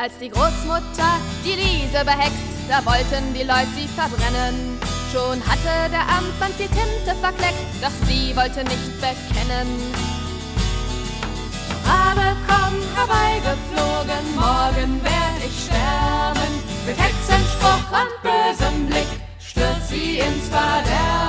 als die Großmutter die Liese behext, da wollten die Leute sie verbrennen. Schon hatte der Amtmann viel Tinte verkleckt, doch sie wollte nicht bekennen. Rabe, komm herbeigeflogen,